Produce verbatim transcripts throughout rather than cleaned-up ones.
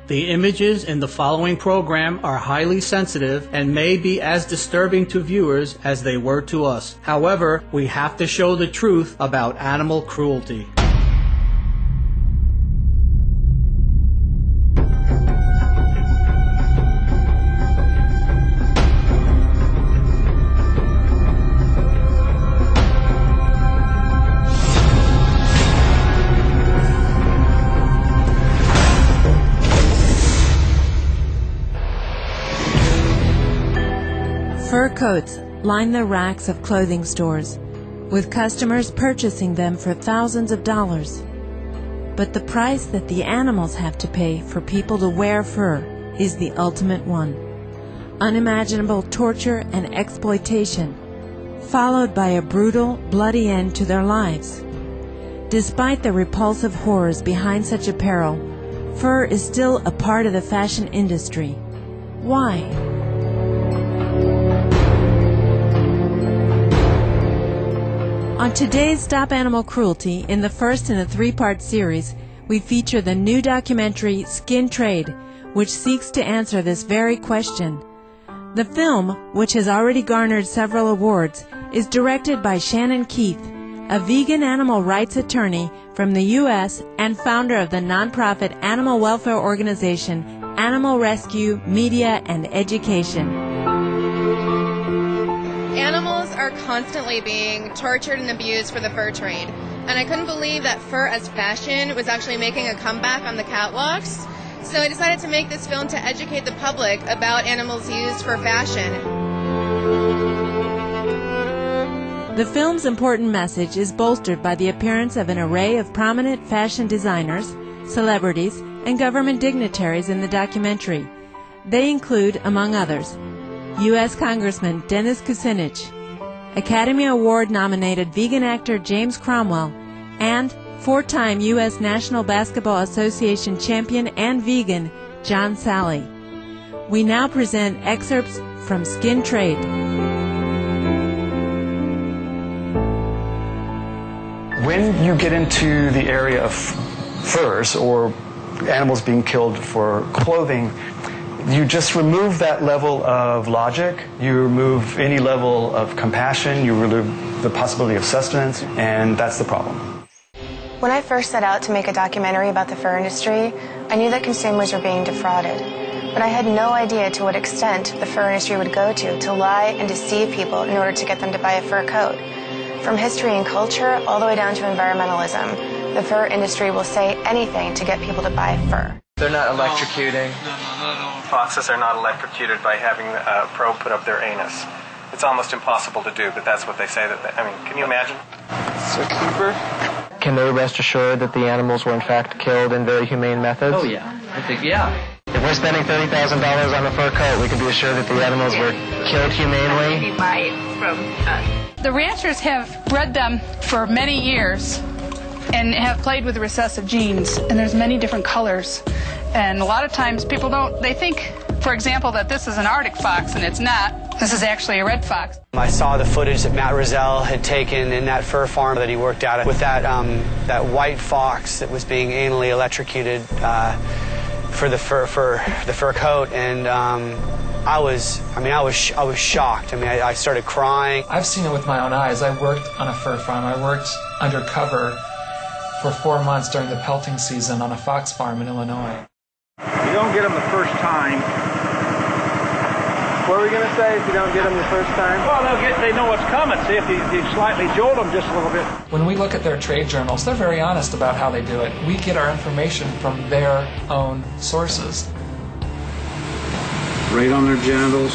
The images in the following program are highly sensitive and may be as disturbing to viewers as they were to us. However, we have to show the truth about animal cruelty. Fur coats line the racks of clothing stores, with customers purchasing them for thousands of dollars. But the price that the animals have to pay for people to wear fur is the ultimate one. Unimaginable torture and exploitation, followed by a brutal, bloody end to their lives. Despite the repulsive horrors behind such apparel, fur is still a part of the fashion industry. Why? On today's Stop Animal Cruelty, in the first in a three-part series, we feature the new documentary Skin Trade, which seeks to answer this very question. The film, which has already garnered several awards, is directed by Shannon Keith, a vegan animal rights attorney from the U S and founder of the nonprofit animal welfare organization Animal Rescue, Media, and Education. Animals are constantly being tortured and abused for the fur trade, and I couldn't believe that fur as fashion was actually making a comeback on the catwalks, so I decided to make this film to educate the public about animals used for fashion. The film's important message is bolstered by the appearance of an array of prominent fashion designers, celebrities, and government dignitaries in the documentary. They include, among others, U S Congressman Dennis Kucinich, Academy Award-nominated vegan actor James Cromwell, and four-time U S National Basketball Association champion and vegan John Salley. We now present excerpts from Skin Trade. When you get into the area of furs or animals being killed for clothing, you just remove that level of logic, you remove any level of compassion, you remove the possibility of sustenance, and that's the problem. When I first set out to make a documentary about the fur industry, I knew that consumers were being defrauded. But I had no idea to what extent the fur industry would go to to lie and deceive people in order to get them to buy a fur coat. From history and culture all the way down to environmentalism, the fur industry will say anything to get people to buy fur. They're not electrocuting. Foxes are not electrocuted by having a probe put up their anus. It's almost impossible to do, but that's what they say. That they, I mean, can you imagine? So, Cooper, can they rest assured that the animals were in fact killed in very humane methods? Oh yeah, I think yeah. If we're spending thirty thousand dollars on a fur coat, we can be assured that the animals were killed humanely. You buy it from us. The ranchers have bred them for many years and have played with recessive genes, and there's many different colors. And a lot of times people don't, they think, for example, that this is an Arctic fox, and it's not. This is actually a red fox. I saw the footage that Matt Rozelle had taken in that fur farm that he worked at with that um, that white fox that was being anally electrocuted uh, for the fur for the fur coat, and um, I was, I mean, I was, sh I was shocked. I mean, I, I started crying. I've seen it with my own eyes. I worked on a fur farm. I worked undercover for four months during the pelting season on a fox farm in Illinois. You don't get them the first time. What are we going to say if you don't get them the first time? Well, they'll get, they know what's coming. See, if you, if you slightly jolt them just a little bit. When we look at their trade journals, they're very honest about how they do it. We get our information from their own sources. Right on their genitals,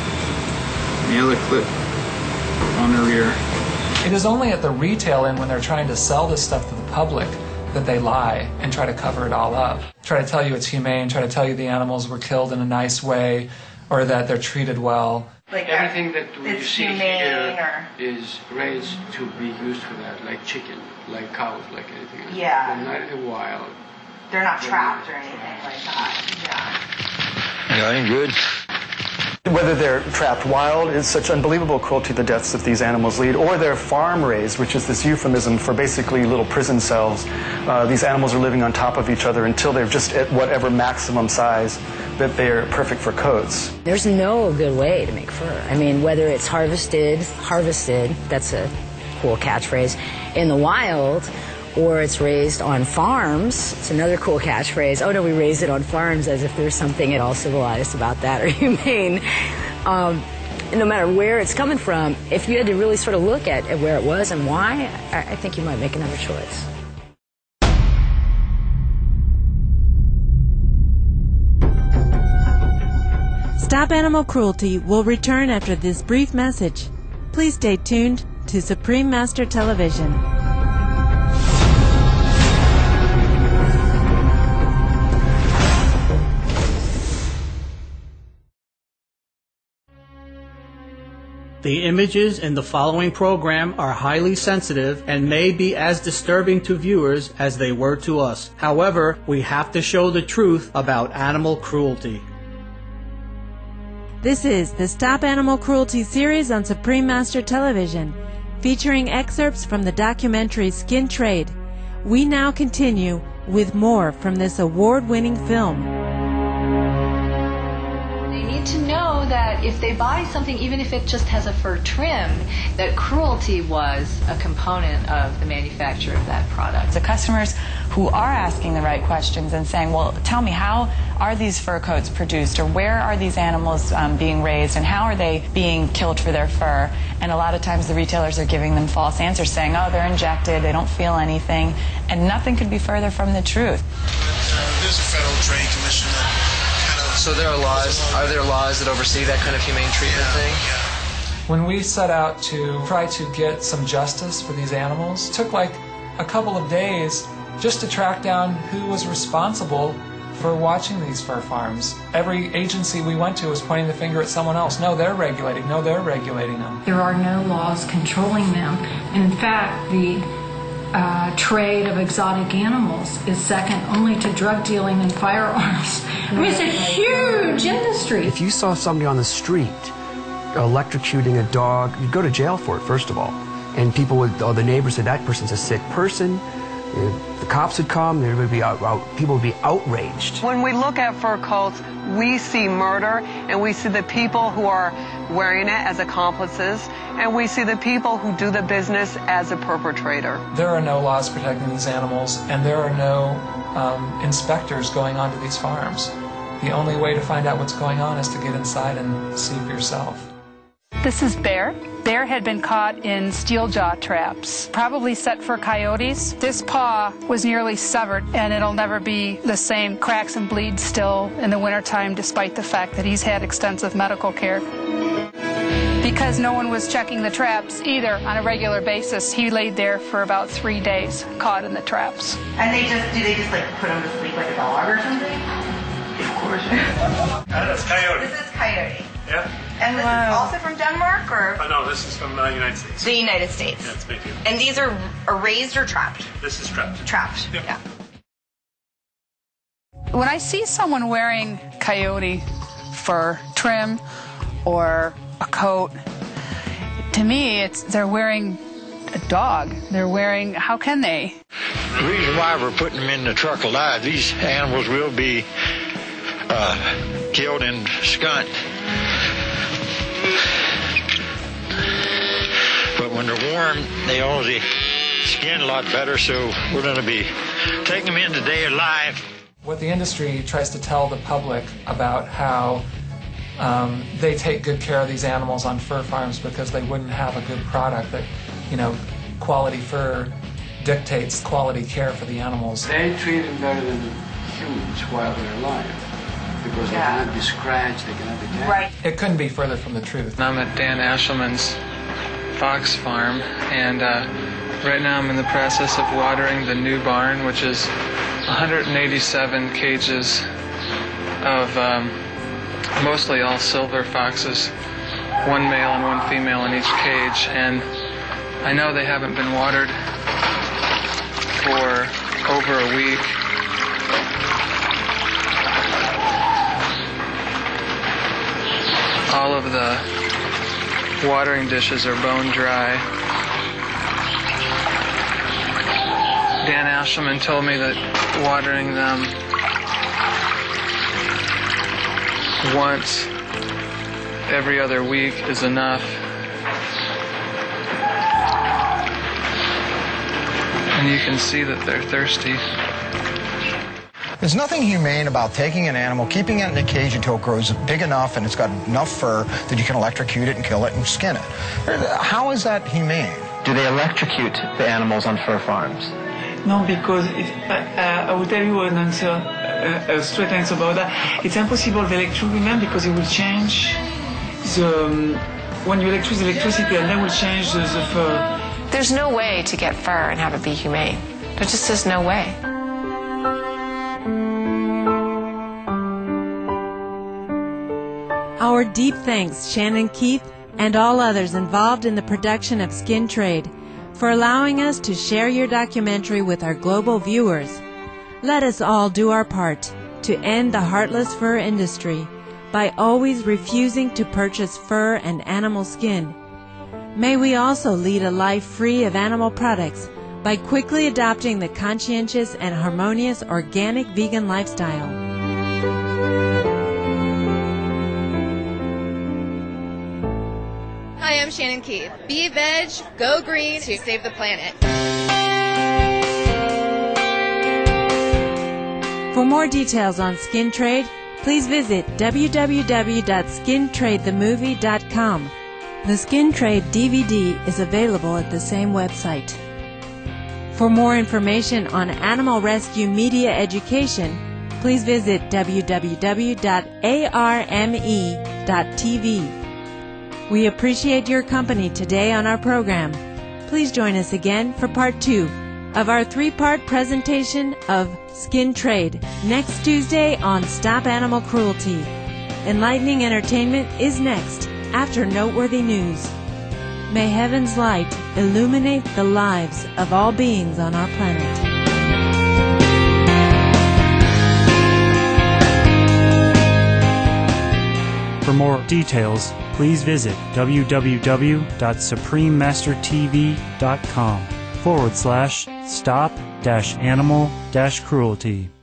the other clip on their rear. It is only at the retail end when they're trying to sell this stuff to the public that they lie and try to cover it all up. Try to tell you it's humane, try to tell you the animals were killed in a nice way, or that they're treated well. Like everything that you see here or... is raised to be used for that, like chicken, like cows, like anything else. Yeah. They're not in the wild. They're not trapped or anything like that. Yeah. Yeah, I ain't good. Whether they're trapped wild, it's such unbelievable cruelty, the deaths that these animals lead, or they're farm-raised, which is this euphemism for basically little prison cells. Uh, these animals are living on top of each other until they're just at whatever maximum size that they're perfect for coats. There's no good way to make fur. I mean, whether it's harvested, harvested, that's a cool catchphrase, in the wild, or it's raised on farms. It's another cool catchphrase. Oh no, we raised it on farms, as if there's something at all civilized about that or humane. Um, no matter where it's coming from, if you had to really sort of look at, at where it was and why, I, I think you might make another choice. Stop Animal Cruelty will return after this brief message. Please stay tuned to Supreme Master Television. The images in the following program are highly sensitive and may be as disturbing to viewers as they were to us. However, we have to show the truth about animal cruelty. This is the Stop Animal Cruelty series on Supreme Master Television, featuring excerpts from the documentary Skin Trade. We now continue with more from this award-winning film. To know that if they buy something, even if it just has a fur trim, that cruelty was a component of the manufacture of that product. The customers who are asking the right questions and saying, well, tell me, how are these fur coats produced, or where are these animals um, being raised, and how are they being killed for their fur? And a lot of times the retailers are giving them false answers, saying, oh, they're injected, they don't feel anything, and nothing could be further from the truth. There's a Federal Trade Commission that So there are laws, are there laws that oversee that kind of humane treatment thing? When we set out to try to get some justice for these animals, it took like a couple of days just to track down who was responsible for watching these fur farms. Every agency we went to was pointing the finger at someone else. No, they're regulating. No, they're regulating them. There are no laws controlling them. And in fact, the Uh, trade of exotic animals is second only to drug dealing and firearms. I mean, it's a huge industry. If you saw somebody on the street electrocuting a dog, you'd go to jail for it, first of all. And people would, oh, the neighbors said, that person's a sick person. The cops would come, there would be out, out, people would be outraged. When we look at fur coats, we see murder, and we see the people who are wearing it as accomplices, and we see the people who do the business as a perpetrator. There are no laws protecting these animals, and there are no um, inspectors going onto these farms. The only way to find out what's going on is to get inside and see for yourself. This is Bear. Bear had been caught in steel jaw traps, probably set for coyotes. This paw was nearly severed, and it'll never be the same. Cracks and bleeds still in the wintertime, despite the fact that he's had extensive medical care. Because no one was checking the traps either on a regular basis, he laid there for about three days, caught in the traps. And they just, do they just like put him to sleep like a dog or something? Of course. That's Coyote. This is Coyote. Yeah. And this wow. is also from Denmark, or? Oh, no, this is from the uh, United States. The United States. Yeah, it's big. And these are, are raised or trapped? This is trapped. Trapped, yep. Yeah. When I see someone wearing coyote fur trim or a coat, to me, it's they're wearing a dog. They're wearing, how can they? The reason why we're putting them in the truck alive, these animals will be uh, killed and skunked. But when they're warm, they always skin a lot better, so we're going to be taking them in today alive. What the industry tries to tell the public about how um, they take good care of these animals on fur farms because they wouldn't have a good product, that, you know, quality fur dictates quality care for the animals. They treat them better than humans while they're alive. Because they Yeah. cannot be scratched, they cannot be damaged. Right. It couldn't be further from the truth. I'm at Dan Ashelman's fox farm, and uh, right now I'm in the process of watering the new barn, which is one hundred eighty-seven cages of um, mostly all silver foxes, one male and one female in each cage, and I know they haven't been watered for over a week. all of the watering dishes are bone dry. Dan Ashelman told me that watering them once every other week is enough. And you can see that they're thirsty. There's nothing humane about taking an animal, keeping it in a cage until it grows big enough and it's got enough fur that you can electrocute it and kill it and skin it. How is that humane? Do they electrocute the animals on fur farms? No, because if, uh, I will tell you an answer, uh, a straight answer about that. It's impossible to electrocute them because it will change the, um, when you electrocute the electricity and that will change the, the fur. There's no way to get fur and have it be humane. There just is no way. Our deep thanks, Shannon Keith, and all others involved in the production of Skin Trade, for allowing us to share your documentary with our global viewers. Let us all do our part to end the heartless fur industry by always refusing to purchase fur and animal skin. May we also lead a life free of animal products by quickly adopting the conscientious and harmonious organic vegan lifestyle. Hi, I'm Shannon Keith. Be veg, go green to save the planet. For more details on Skin Trade, please visit w w w dot skin trade the movie dot com. The Skin Trade D V D is available at the same website. For more information on animal rescue media education, please visit w w w dot a r m e dot t v. We appreciate your company today on our program. Please join us again for part two of our three-part presentation of Skin Trade next Tuesday on Stop Animal Cruelty. Enlightening entertainment is next after noteworthy news. May heaven's light illuminate the lives of all beings on our planet. For more details, please visit w w w dot supreme master t v dot com forward slash stop dash animal dash cruelty.